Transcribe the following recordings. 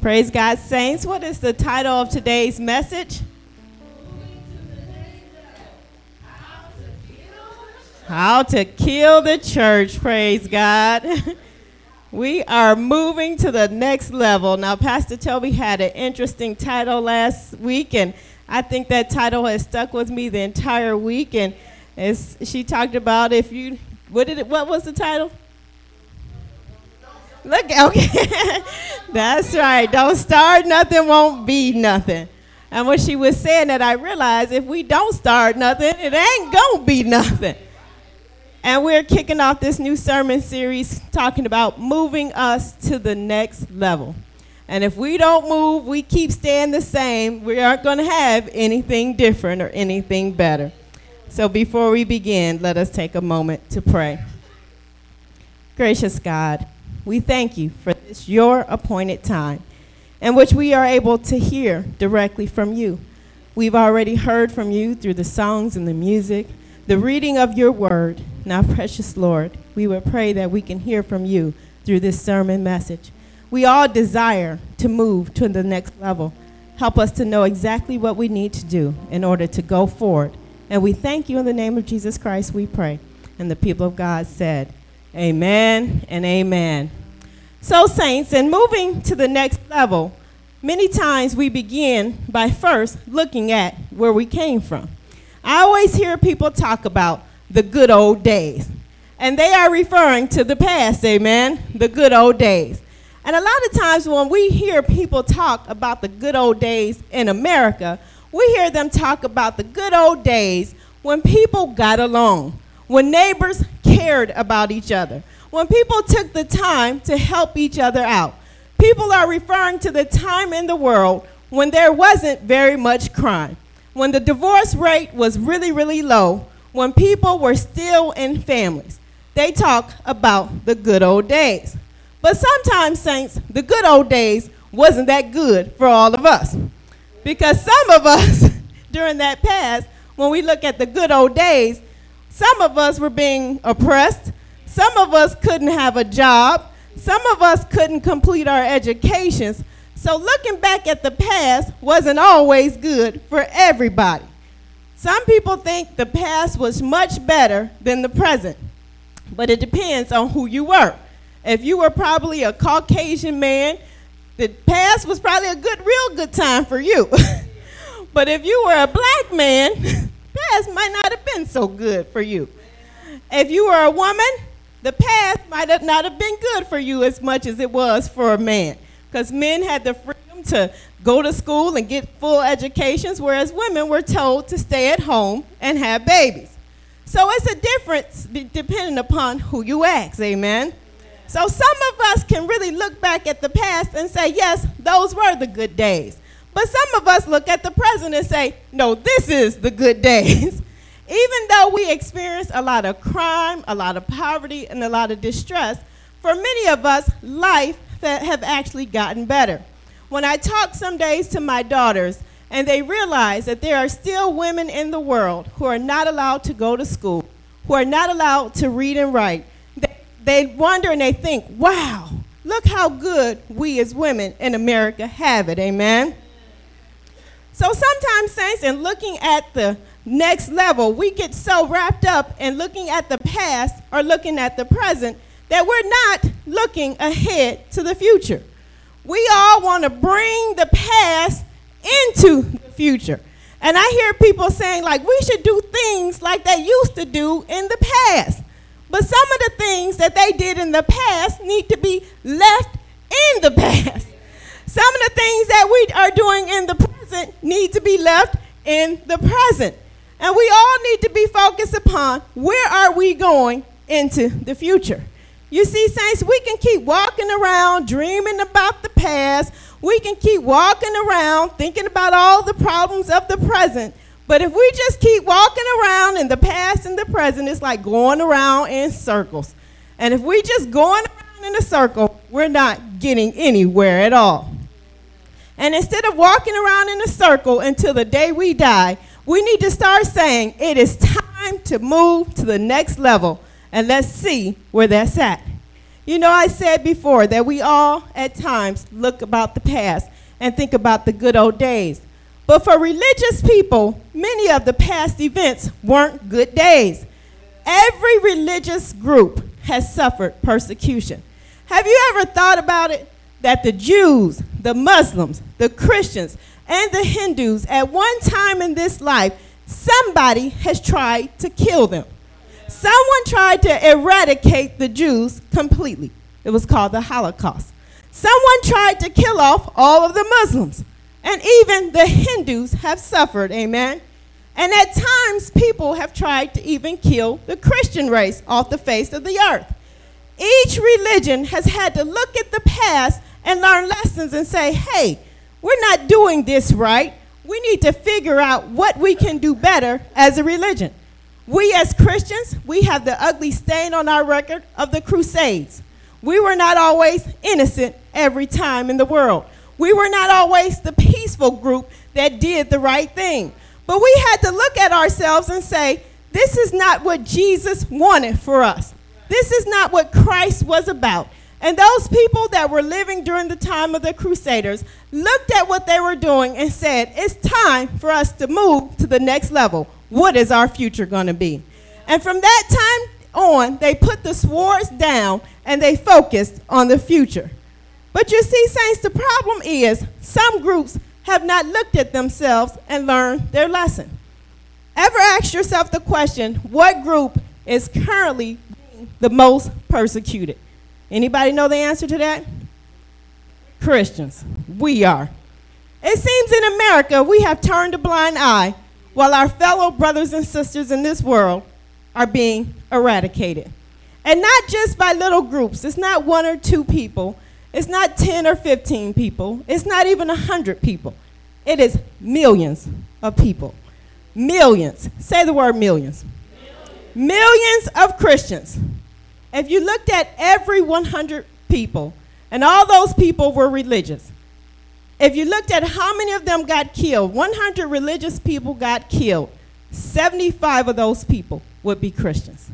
Praise God, saints. What is the title of today's message? How to kill the church. Praise God. We are moving to the next level. Now, Pastor Toby had an interesting title last week, and I think that title has stuck with me the entire week. And as she talked about, what was the title? Look, okay. That's right. Don't start nothing, won't be nothing. And when she was saying that, I realized if we don't start nothing, it ain't gonna be nothing. And we're kicking off this new sermon series talking about moving us to the next level. And if we don't move, we keep staying the same, we aren't gonna have anything different or anything better. So before we begin, let us take a moment to pray. Gracious God, we thank you for this, your appointed time, in which we are able to hear directly from you. We've already heard from you through the songs and the music, the reading of your word. Now, precious Lord, we would pray that we can hear from you through this sermon message. We all desire to move to the next level. Help us to know exactly what we need to do in order to go forward. And we thank you in the name of Jesus Christ, we pray. And the people of God said, amen and amen. So, saints, in moving to the next level, many times we begin by first looking at where we came from. I always hear people talk about the good old days, and they are referring to the past, amen, the good old days. And a lot of times when we hear people talk about the good old days in America, we hear them talk about the good old days when people got along, when neighbors cared about each other, when people took the time to help each other out. People are referring to the time in the world when there wasn't very much crime, when the divorce rate was really, really low, when people were still in families. They talk about the good old days. But sometimes, saints, the good old days wasn't that good for all of us. Because some of us, during that past, when we look at the good old days, some of us were being oppressed. Some of us couldn't have a job. Some of us couldn't complete our educations. So looking back at the past wasn't always good for everybody. Some people think the past was much better than the present, but it depends on who you were. If you were probably a Caucasian man, the past was probably a real good time for you. But if you were a black man, past might not have been so good for you. If you were a woman, the past might not have been good for you as much as it was for a man, because men had the freedom to go to school and get full educations, whereas women were told to stay at home and have babies. So it's a difference depending upon who you ask, amen? So some of us can really look back at the past and say, yes, those were the good days. But some of us look at the present and say, no, this is the good days. Even though we experience a lot of crime, a lot of poverty, and a lot of distress, for many of us, life have actually gotten better. When I talk some days to my daughters, and they realize that there are still women in the world who are not allowed to go to school, who are not allowed to read and write, they wonder and they think, wow, look how good we as women in America have it, amen? So sometimes, saints, in looking at the next level, we get so wrapped up in looking at the past or looking at the present that we're not looking ahead to the future. We all want to bring the past into the future. And I hear people saying, like, we should do things like they used to do in the past. But some of the things that they did in the past need to be left in the past. Some of the things that we are doing in the present need to be left in the present. And we all need to be focused upon where are we going into the future. You see, saints, we can keep walking around dreaming about the past. We can keep walking around thinking about all the problems of the present. But if we just keep walking around in the past and the present, it's like going around in circles. And if we just going around in a circle, we're not getting anywhere at all. And instead of walking around in a circle until the day we die, we need to start saying it is time to move to the next level. And let's see where that's at. You know, I said before that we all at times look about the past and think about the good old days. But for religious people, many of the past events weren't good days. Every religious group has suffered persecution. Have you ever thought about it? That the Jews, the Muslims, the Christians, and the Hindus, at one time in this life, somebody has tried to kill them. Someone tried to eradicate the Jews completely. It was called the Holocaust. Someone tried to kill off all of the Muslims. And even the Hindus have suffered, amen? And at times, people have tried to even kill the Christian race off the face of the earth. Each religion has had to look at the past and learn lessons and say, hey, we're not doing this right. We need to figure out what we can do better as a religion. We as Christians, we have the ugly stain on our record of the Crusades. We were not always innocent every time in the world. We were not always the peaceful group that did the right thing. But we had to look at ourselves and say, this is not what Jesus wanted for us. This is not what Christ was about. And those people that were living during the time of the Crusaders looked at what they were doing and said, it's time for us to move to the next level. What is our future going to be? And from that time on, they put the swords down and they focused on the future. But you see, saints, the problem is some groups have not looked at themselves and learned their lesson. Ever ask yourself the question, what group is currently being the most persecuted? Anybody know the answer to that? Christians. We are. It seems in America we have turned a blind eye while our fellow brothers and sisters in this world are being eradicated. And not just by little groups. It's not 1 or 2 people. It's not 10 or 15 people. It's not even 100 people. It is millions of people. Millions. Say the word millions. Millions of Christians. If you looked at every 100 people, and all those people were religious, if you looked at how many of them got killed, 100 religious people got killed, 75 of those people would be Christians.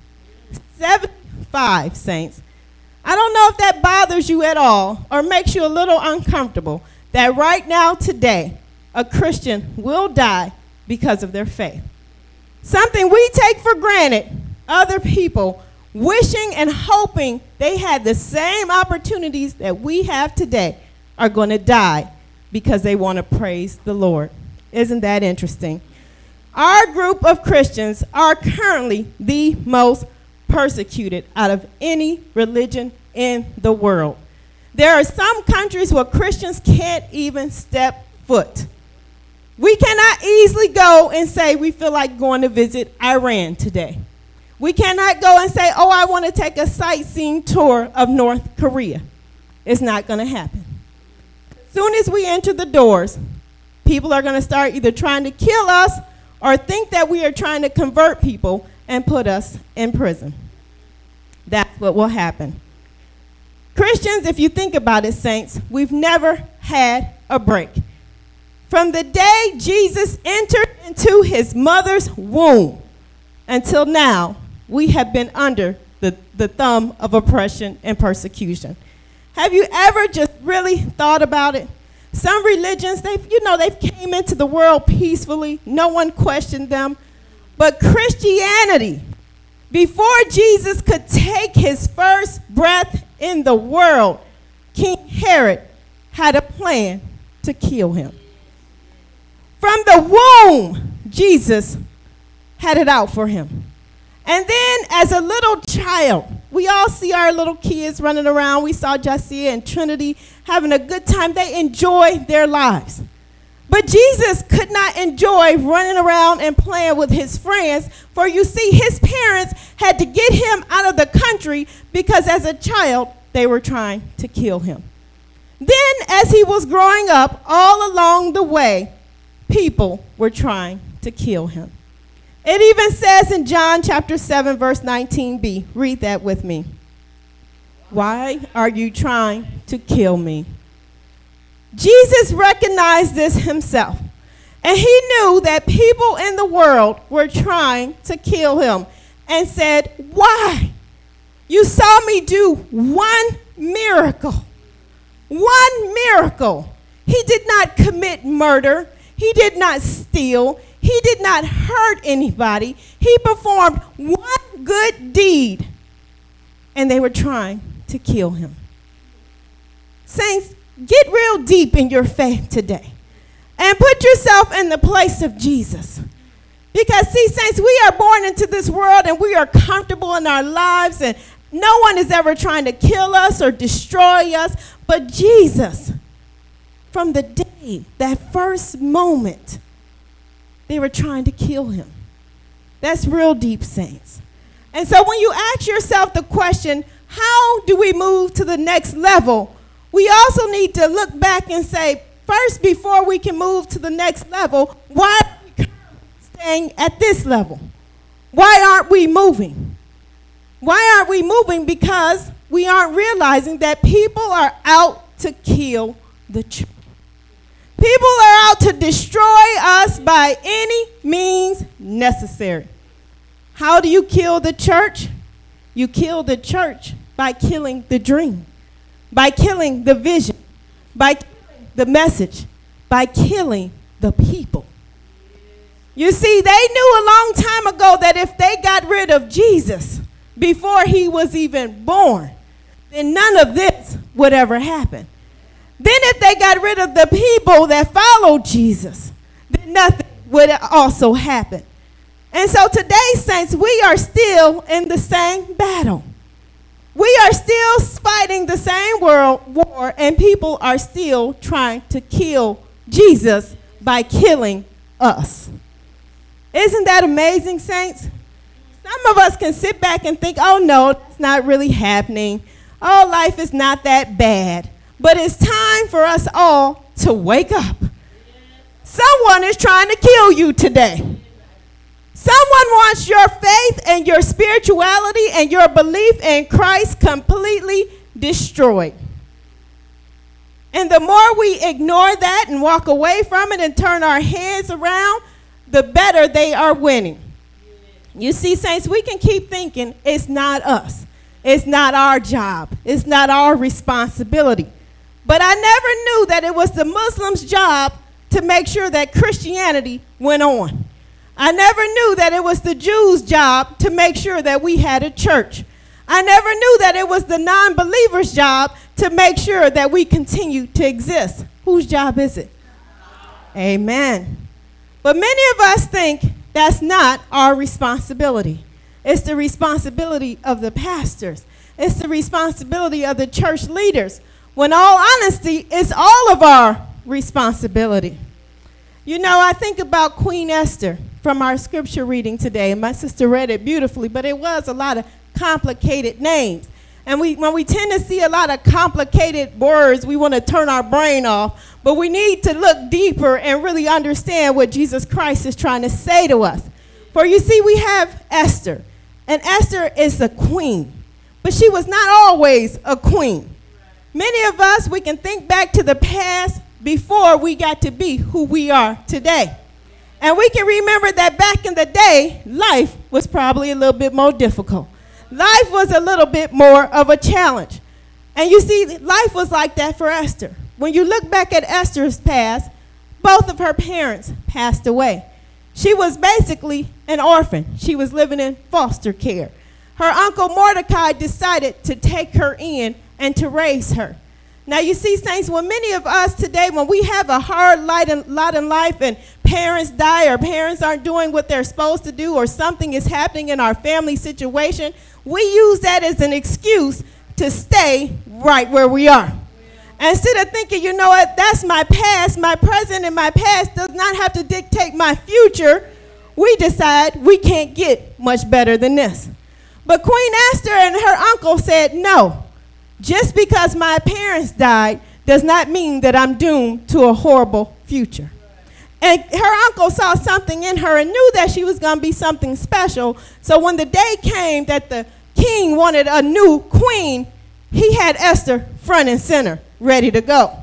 75, saints. I don't know if that bothers you at all or makes you a little uncomfortable that right now, today, a Christian will die because of their faith. Something we take for granted, other people wishing and hoping they had the same opportunities that we have today are going to die because they want to praise the Lord. Isn't that interesting? Our group of Christians are currently the most persecuted out of any religion in the world. There are some countries where Christians can't even step foot. We cannot easily go and say we feel like going to visit Iran today. We cannot go and say, oh, I want to take a sightseeing tour of North Korea. It's not going to happen. As soon as we enter the doors, people are going to start either trying to kill us or think that we are trying to convert people and put us in prison. That's what will happen. Christians, if you think about it, saints, we've never had a break. From the day Jesus entered into his mother's womb until now, we have been under the thumb of oppression and persecution. Have you ever just really thought about it? Some religions, they've came into the world peacefully. No one questioned them. But Christianity, before Jesus could take his first breath in the world, King Herod had a plan to kill him. From the womb, Jesus had it out for him. And then as a little child, we all see our little kids running around. We saw Jesse and Trinity having a good time. They enjoy their lives. But Jesus could not enjoy running around and playing with his friends, for you see, his parents had to get him out of the country because as a child, they were trying to kill him. Then as he was growing up, all along the way, people were trying to kill him. It even says in John chapter 7, verse 19b, read that with me. Why are you trying to kill me? Jesus recognized this himself, and he knew that people in the world were trying to kill him and said, why? You saw me do one miracle. One miracle. He did not commit murder. He did not steal. He did not hurt anybody. He performed one good deed, and they were trying to kill him. Saints, get real deep in your faith today and put yourself in the place of Jesus. Because, see, saints, we are born into this world and we are comfortable in our lives, and no one is ever trying to kill us or destroy us. But Jesus, from the day, that first moment, they were trying to kill him. That's real deep, saints. And so when you ask yourself the question, how do we move to the next level? We also need to look back and say, first, before we can move to the next level, why are we staying at this level? Why aren't we moving? Why aren't we moving? Because we aren't realizing that people are out to kill the church. People are out to destroy us by any means necessary. How do you kill the church? You kill the church by killing the dream, by killing the vision, by killing the message, by killing the people. You see, they knew a long time ago that if they got rid of Jesus before he was even born, then none of this would ever happen. Then if they got rid of the people that followed Jesus, then nothing would also happen. And so today, saints, we are still in the same battle. We are still fighting the same world war, and people are still trying to kill Jesus by killing us. Isn't that amazing, saints? Some of us can sit back and think, oh, no, that's not really happening. Oh, life is not that bad. But it's time for us all to wake up. Someone is trying to kill you today. Someone wants your faith and your spirituality and your belief in Christ completely destroyed. And the more we ignore that and walk away from it and turn our heads around, the better they are winning. You see, saints, we can keep thinking it's not us. It's not our job. It's not our responsibility. But I never knew that it was the Muslims' job to make sure that Christianity went on. I never knew that it was the Jews' job to make sure that we had a church. I never knew that it was the non-believers' job to make sure that we continue to exist. Whose job is it? Amen. But many of us think that's not our responsibility. It's the responsibility of the pastors. It's the responsibility of the church leaders. When all honesty, it's all of our responsibility. You know, I think about Queen Esther from our scripture reading today, and my sister read it beautifully, but it was a lot of complicated names. And when we tend to see a lot of complicated words, we want to turn our brain off, but we need to look deeper and really understand what Jesus Christ is trying to say to us. For you see, we have Esther, and Esther is a queen, but she was not always a queen. Many of us, we can think back to the past before we got to be who we are today. And we can remember that back in the day, life was probably a little bit more difficult. Life was a little bit more of a challenge. And you see, life was like that for Esther. When you look back at Esther's past, both of her parents passed away. She was basically an orphan. She was living in foster care. Her uncle Mordecai decided to take her in and to raise her. Now, you see, saints, when many of us today, when we have a hard lot in life and parents die or parents aren't doing what they're supposed to do or something is happening in our family situation, we use that as an excuse to stay right where we are. Instead of thinking, you know what, that's my past, my present and my past does not have to dictate my future, we decide we can't get much better than this. But Queen Esther and her uncle said, no, just because my parents died does not mean that I'm doomed to a horrible future. And her uncle saw something in her and knew that she was going to be something special. So when the day came that the king wanted a new queen, he had Esther front and center, ready to go.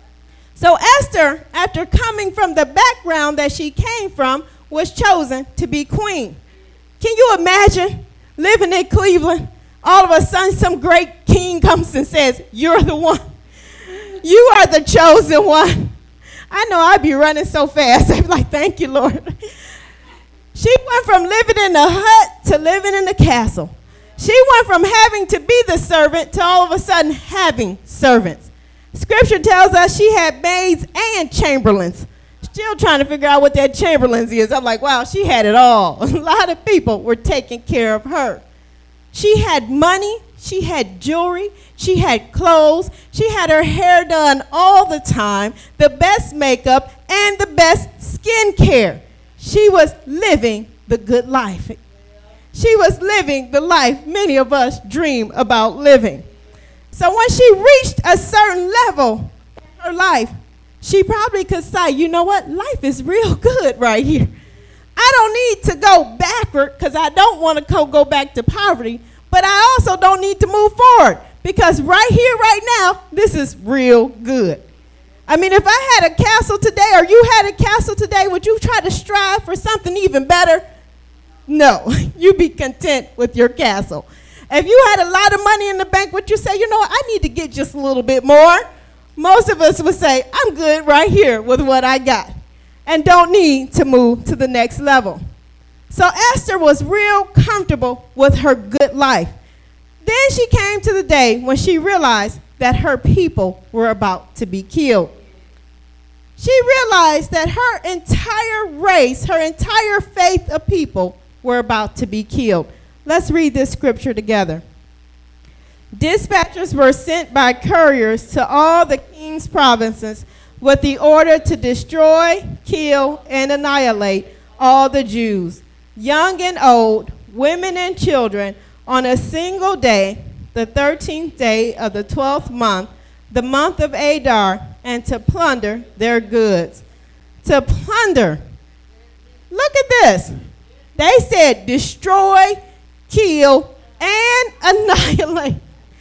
So Esther, after coming from the background that she came from, was chosen to be queen. Can you imagine living in Cleveland, All of a sudden, some great king comes and says, you're the one. You are the chosen one. I know I'd be running so fast. I'd be like, thank you, Lord. She went from living in the hut to living in the castle. She went from having to be the servant to all of a sudden having servants. Scripture tells us she had maids and chamberlains. Still trying to figure out what that chamberlains is. I'm like, wow, she had it all. A lot of people were taking care of her. She had money. She had jewelry. She had clothes. She had her hair done all the time, the best makeup, and the best skin care. She was living the good life. She was living the life many of us dream about living. So when she reached a certain level in her life, she probably could say, you know what? Life is real good right here. I don't need to go backward because I don't want to go back to poverty, but I also don't need to move forward because right here, right now, this is real good. I mean, if I had a castle today or you had a castle today, would you try to strive for something even better? No, you'd be content with your castle. If you had a lot of money in the bank, would you say, you know what, I need to get just a little bit more? Most of us would say, I'm good right here with what I got and don't need to move to the next level. So Esther was real comfortable with her good life. Then she came to the day when she realized that her people were about to be killed. She realized that her entire race, her entire faith of people were about to be killed. Let's read this scripture together. Dispatchers were sent by couriers to all the king's provinces with the order to destroy, kill, and annihilate all the Jews, young and old, women and children, on a single day, the 13th day of the 12th month, the month of Adar, and to plunder their goods. To plunder. Look at this. They said destroy, kill, and annihilate.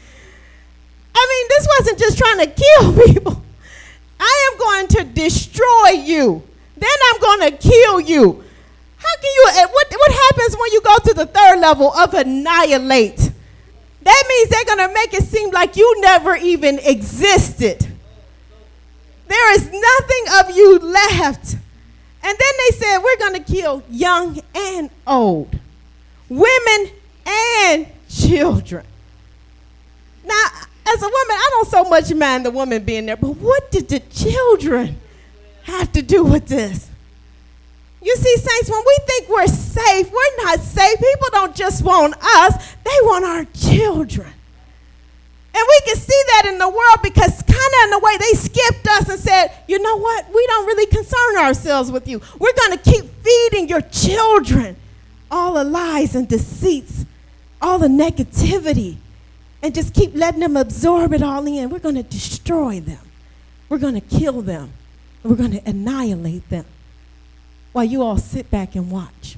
I mean, this wasn't just trying to kill people. I am going to destroy you. Then I'm going to kill you. How can you, what happens when you go to the third level of annihilate? That means they're going to make it seem like you never even existed. There is nothing of you left. And then they said, we're going to kill young and old, women and children. Now, as a woman, I don't so much mind the woman being there, but what did the children have to do with this? You see, saints, when we think we're safe, we're not safe. People don't just want us, they want our children. And we can see that in the world because kind of in a way they skipped us and said, you know what, we don't really concern ourselves with you. We're going to keep feeding your children all the lies and deceits, all the negativity, and just keep letting them absorb it all in. We're going to destroy them. We're going to kill them. We're going to annihilate them while you all sit back and watch.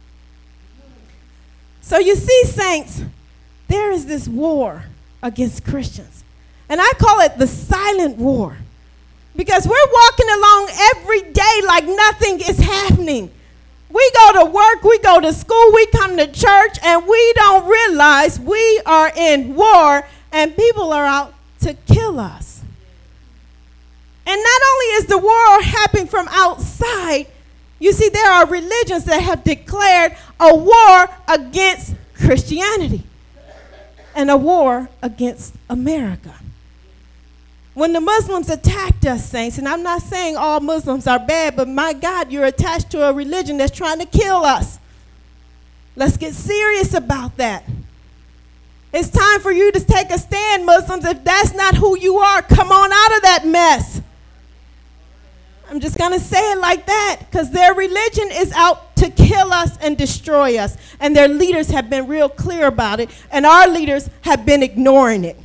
So you see, saints, there is this war against Christians. And I call it the silent war because we're walking along every day like nothing is happening. We go to work, we go to school, we come to church, and we don't realize we are in war and people are out to kill us. And not only is the war happening from outside, you see, there are religions that have declared a war against Christianity and a war against America. When the Muslims attacked us, saints, and I'm not saying all Muslims are bad, but my God, you're attached to a religion that's trying to kill us. Let's get serious about that. It's time for you to take a stand, Muslims. If that's not who you are, come on out of that mess. I'm just going to say it like that because their religion is out to kill us and destroy us. And their leaders have been real clear about it. And our leaders have been ignoring it.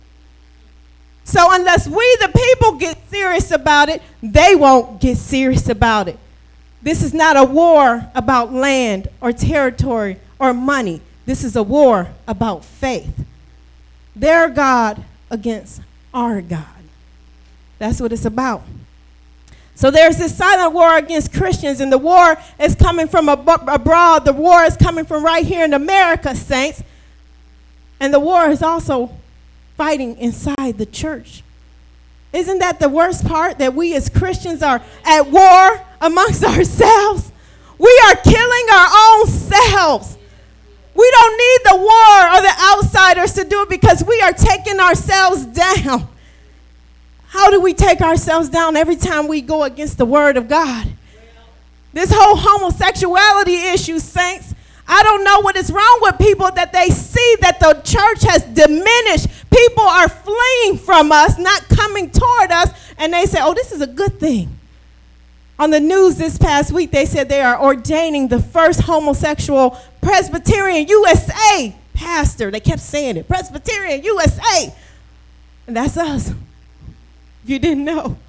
So unless we, the people, get serious about it, they won't get serious about it. This is not a war about land or territory or money. This is a war about faith. Their God against our God. That's what it's about. So there's this silent war against Christians, and the war is coming from abroad. The war is coming from right here in America, saints. And the war is also fighting inside the church. Isn't that the worst part, that we as Christians are at war amongst ourselves? We are killing our own selves. We don't need the war or the outsiders to do it, because we are taking ourselves down. How do we take ourselves down? Every time we go against the word of God. This whole homosexuality issue, saints, I don't know what is wrong with people, that they see that the church has diminished. People are fleeing from us, not coming toward us, and they say, oh, this is a good thing. On the news this past week, they said they are ordaining the first homosexual Presbyterian USA pastor. They kept saying it, Presbyterian USA. And that's us, if you didn't know.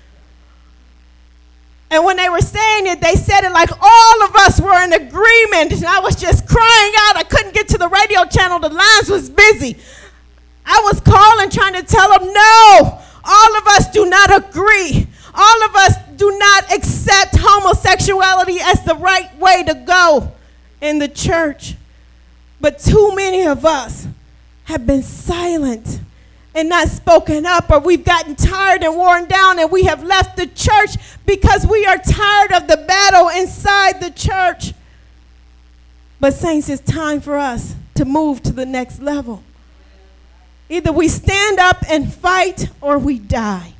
And when they were saying it, they said it like all of us were in agreement. And I was just crying out. I couldn't get to the radio channel. The lines was busy. I was calling, trying to tell them, no, all of us do not agree. All of us do not accept homosexuality as the right way to go in the church. But too many of us have been silent and not spoken up, or we've gotten tired and worn down, and we have left the church because we are tired of the battle inside the church. But saints, it's time for us to move to the next level. Either we stand up and fight, or we die.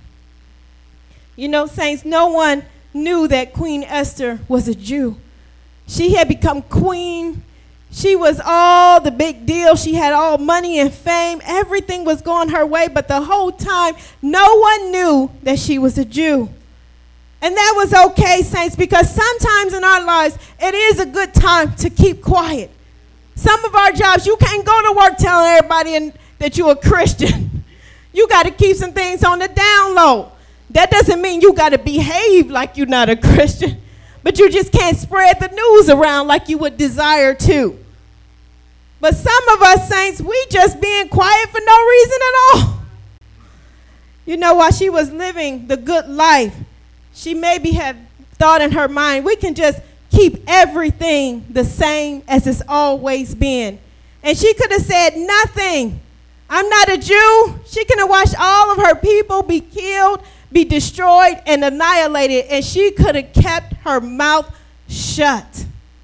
You know, saints, no one knew that Queen Esther was a Jew. She had become queen. She was all the big deal. She had all money and fame. Everything was going her way, but the whole time, no one knew that she was a Jew. And that was okay, saints, because sometimes in our lives, it is a good time to keep quiet. Some of our jobs, you can't go to work telling everybody that you're a Christian. You got to keep some things on the down low. That doesn't mean you got to behave like you're not a Christian, but you just can't spread the news around like you would desire to. But some of us, saints, we just being quiet for no reason at all. You know, while she was living the good life, she maybe had thought in her mind, we can just keep everything the same as it's always been. And she could have said nothing. I'm not a Jew. She could have watched all of her people be killed, be destroyed, and annihilated, and she could have kept her mouth shut.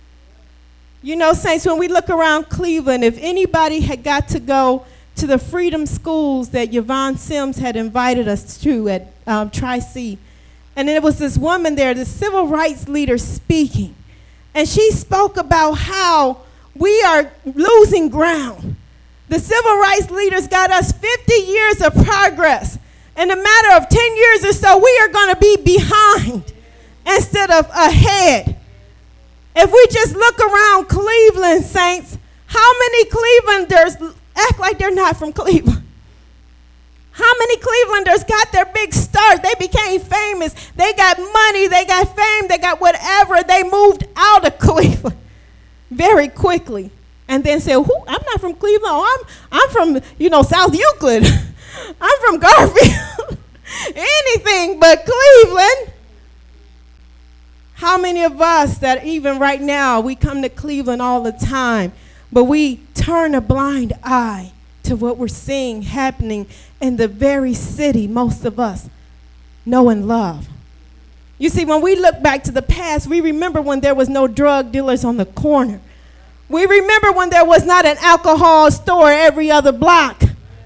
You know, saints, when we look around Cleveland, if anybody had got to go to the Freedom Schools that Yvonne Sims had invited us to at Tri-C, and there was this woman there, this civil rights leader speaking, and she spoke about how we are losing ground. The civil rights leaders got us 50 years of progress. In a matter of 10 years or so, we are going to be behind instead of ahead. If we just look around Cleveland, saints, how many Clevelanders act like they're not from Cleveland? How many Clevelanders got their big start? They became famous. They got money. They got fame. They got whatever. They moved out of Cleveland very quickly. And then say, I'm not from Cleveland. Oh, I'm from, South Euclid. I'm from Garfield. Anything but Cleveland. How many of us that even right now, we come to Cleveland all the time, but we turn a blind eye to what we're seeing happening in the very city most of us know and love? You see, when we look back to the past, we remember when there was no drug dealers on the corner. We remember when there was not an alcohol store every other block.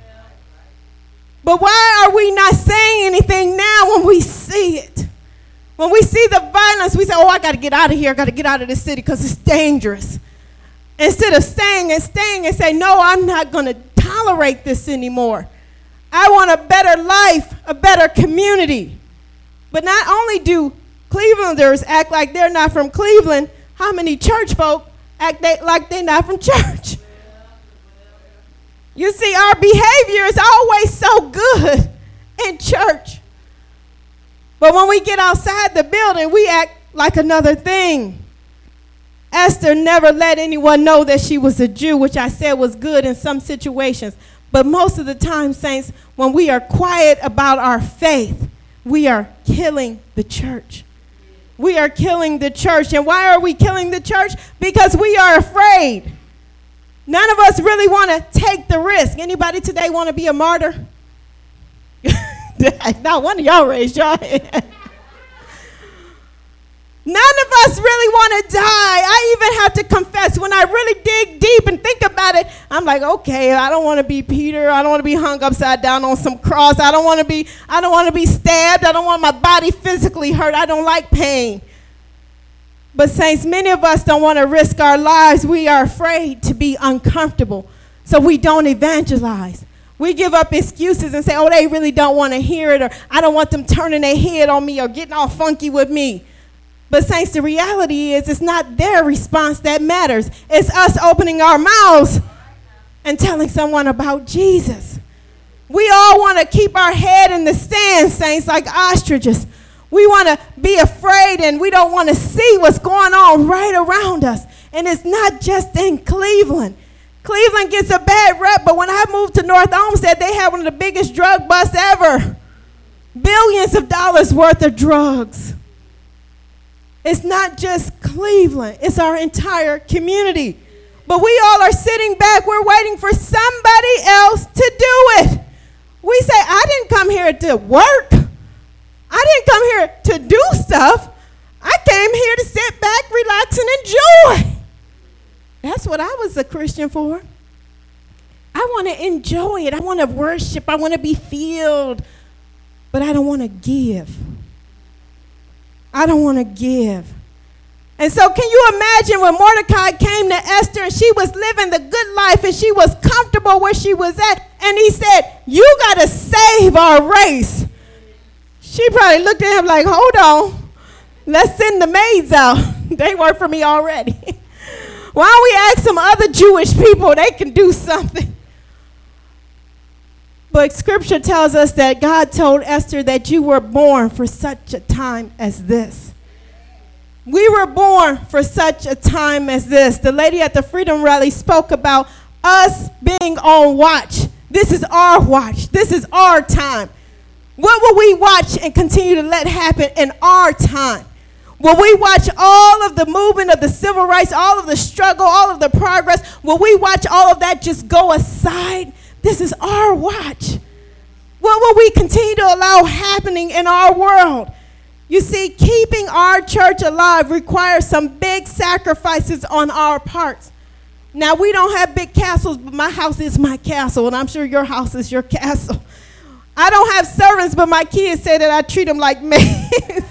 But why are we not saying anything now when we see it? When we see the violence, we say, I got to get out of here. I got to get out of this city because it's dangerous. Instead of staying and say, no, I'm not going to tolerate this anymore. I want a better life, a better community. But not only do Clevelanders act like they're not from Cleveland, how many church folk act like they're not from church? You see, our behavior is always so good in church. But when we get outside the building, we act like another thing. Esther never let anyone know that she was a Jew, which I said was good in some situations. But most of the time, saints, when we are quiet about our faith, we are killing the church. We are killing the church. And why are we killing the church? Because we are afraid. None of us really want to take the risk. Anybody today want to be a martyr? Not one of y'all raised your hand. None of us really want to die. I even have to confess, when I really dig deep and think about it, I'm like, okay, I don't want to be Peter. I don't want to be hung upside down on some cross. I don't want to be stabbed. I don't want my body physically hurt. I don't like pain. But saints, many of us don't want to risk our lives. We are afraid to be uncomfortable, so we don't evangelize. We give up excuses and say, oh, they really don't want to hear it, or I don't want them turning their head on me or getting all funky with me. But saints, the reality is it's not their response that matters. It's us opening our mouths and telling someone about Jesus. We all want to keep our head in the sand, saints, like ostriches. We want to be afraid, and we don't want to see what's going on right around us. And it's not just in Cleveland. Cleveland gets a bad rep, but when I moved to North Olmsted, they had one of the biggest drug busts ever. Billions of dollars worth of drugs. It's not just Cleveland. It's our entire community. But we all are sitting back. We're waiting for somebody else to do it. We say, I didn't come here to work. I didn't come here to do stuff. I came here to sit back, relax, and enjoy. That's what I was a Christian for. I want to enjoy it. I want to worship. I want to be filled. But I don't want to give. I don't want to give. And so can you imagine when Mordecai came to Esther and she was living the good life and she was comfortable where she was at, and he said, you got to save our race. She probably looked at him like, hold on, let's send the maids out. They work for me already. Why don't we ask some other Jewish people, they can do something. But scripture tells us that God told Esther that you were born for such a time as this. We were born for such a time as this. The lady at the Freedom Rally spoke about us being on watch. This is our watch. This is our time. What will we watch and continue to let happen in our time? Will we watch all of the movement of the civil rights, all of the struggle, all of the progress? Will we watch all of that just go aside? This is our watch. What will we continue to allow happening in our world? You see, keeping our church alive requires some big sacrifices on our parts. Now, we don't have big castles, but my house is my castle, and I'm sure your house is your castle. I don't have servants, but my kids say that I treat them like maids.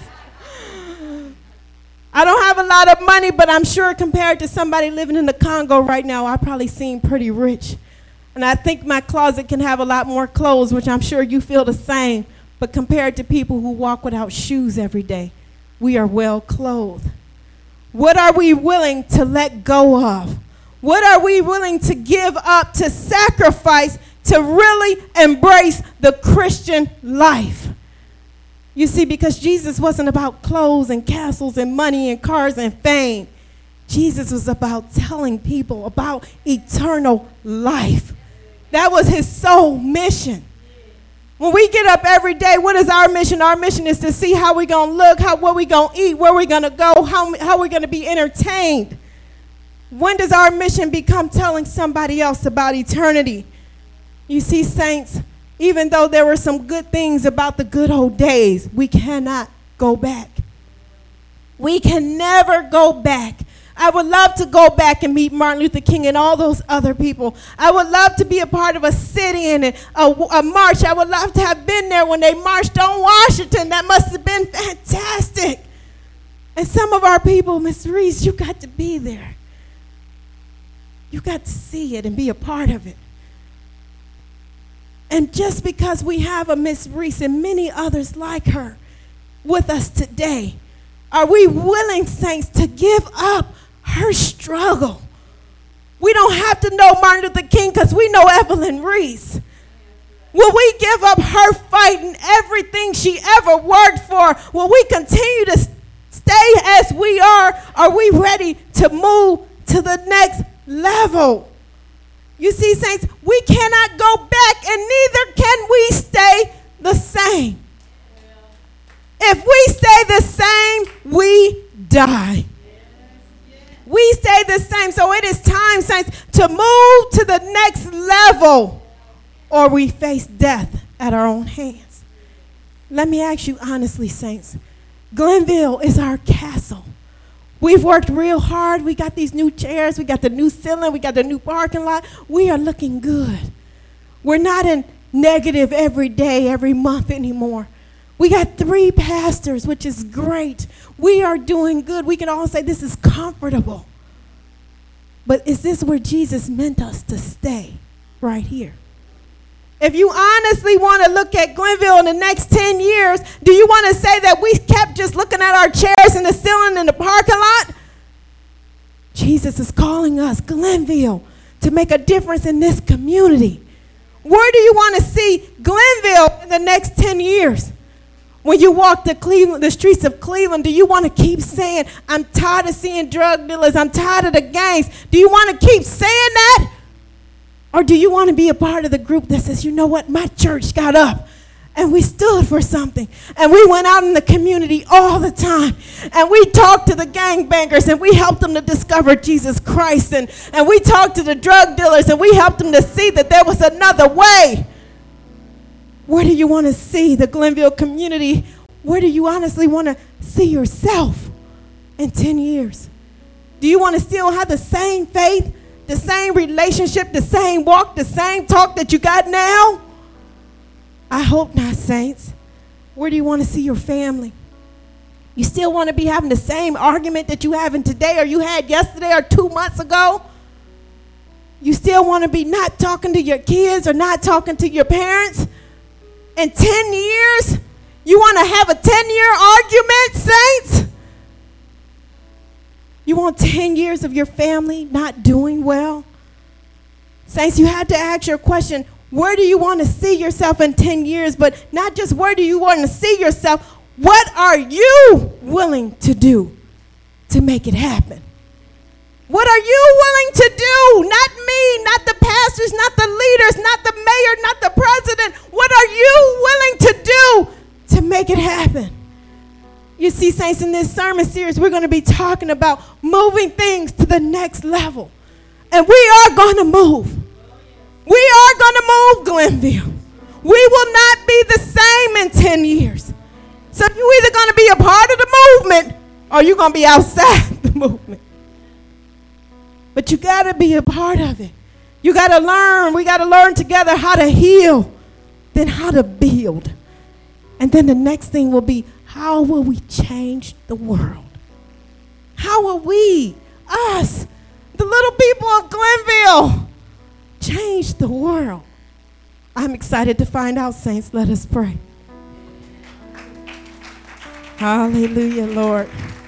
I don't have a lot of money, but I'm sure compared to somebody living in the Congo right now, I probably seem pretty rich. And I think my closet can have a lot more clothes, which I'm sure you feel the same. But compared to people who walk without shoes every day, we are well clothed. What are we willing to let go of? What are we willing to give up, to sacrifice, to really embrace the Christian life? You see, because Jesus wasn't about clothes and castles and money and cars and fame. Jesus was about telling people about eternal life. That was his sole mission. When we get up every day, what is our mission? Our mission is to see how we're going to look, what we're going to eat, where we're going to go, how we're going to be entertained. When does our mission become telling somebody else about eternity? You see, saints, even though there were some good things about the good old days, we cannot go back. We can never go back. I would love to go back and meet Martin Luther King and all those other people. I would love to be a part of a sit-in and a march. I would love to have been there when they marched on Washington. That must have been fantastic. And some of our people, Miss Reese, you got to be there. You got to see it and be a part of it. And just because we have a Miss Reese and many others like her with us today, are we willing, saints, to give up her struggle? We don't have to know Martin Luther King because we know Evelyn Reese. Will we give up her fight and everything she ever worked for? Will we continue to stay as we are? Are we ready to move to the next level? You see, saints, we cannot go back, and neither can we stay the same. If we stay the same, we die. We stay stay the same. So it is time, saints, to move to the next level, or we face death at our own hands. Let me ask you honestly, saints, Glenville is our castle. We've worked real hard. We got these new chairs. We got the new ceiling. We got the new parking lot. We are looking good. We're not in negative every day, every month anymore. We got 3 pastors, which is great. We are doing good. We can all say this is comfortable. But is this where Jesus meant us to stay? Right here. If you honestly want to look at Glenville in the next 10 years, do you want to say that we kept just looking at our chairs in the ceiling in the parking lot? Jesus is calling us, Glenville, to make a difference in this community. Where do you want to see Glenville in the next 10 years? When you walk the streets of Cleveland, do you want to keep saying, I'm tired of seeing drug dealers, I'm tired of the gangs? Do you want to keep saying that? Or do you want to be a part of the group that says, you know what, my church got up and we stood for something, and we went out in the community all the time, and we talked to the gangbangers, and we helped them to discover Jesus Christ, and we talked to the drug dealers, and we helped them to see that there was another way? Where do you want to see the Glenville community? Where do you honestly want to see yourself in 10 years? Do you want to still have the same faith, the same relationship, the same walk, the same talk that you got now? I hope not, saints. Where do you want to see your family? You still want to be having the same argument that you having today, or you had yesterday, or 2 months ago? You still want to be not talking to your kids or not talking to your parents? In 10 years, you want to have a 10-year argument, saints? You want 10 years of your family not doing well? Saints, you had to ask your question, where do you want to see yourself in 10 years? But not just where do you want to see yourself, what are you willing to do to make it happen? What are you willing to do? Not me, not the pastors, not the leaders, not the mayor, not the president. What are you willing to do to make it happen? You see, saints, in this sermon series, we're going to be talking about moving things to the next level. And we are going to move. We are going to move, Glenville. We will not be the same in 10 years. So you're either going to be a part of the movement or you're going to be outside the movement. But you got to be a part of it. You got to learn. We got to learn together how to heal, then how to build. And then the next thing will be, how will we change the world? How will we, us, the little people of Glenville, change the world? I'm excited to find out, saints. Let us pray. Hallelujah, Lord.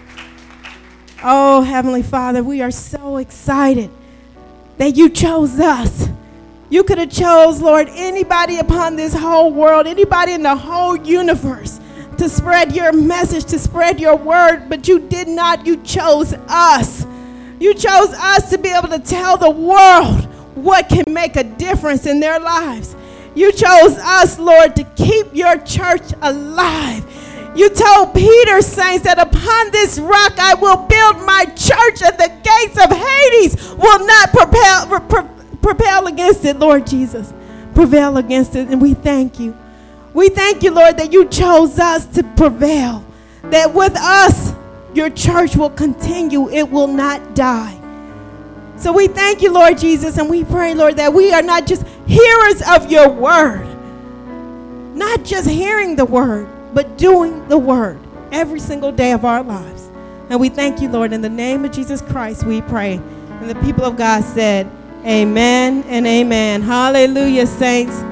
Oh, Heavenly Father, we are so excited that you chose us. You could have chose, Lord, anybody upon this whole world, anybody in the whole universe to spread your message, to spread your word, but you did not. You chose us. You chose us to be able to tell the world what can make a difference in their lives. You chose us, Lord, to keep your church alive. You told Peter, saints, that upon this rock I will build my church, and the gates of Hades will not prevail against it, Lord Jesus. Prevail against it, and we thank you. We thank you, Lord, that you chose us to prevail, that with us your church will continue. It will not die. So we thank you, Lord Jesus, and we pray, Lord, that we are not just hearers of your word, not just hearing the word, but doing the word every single day of our lives. And we thank you, Lord, in the name of Jesus Christ we pray. And the people of God said, amen and amen. Hallelujah, saints.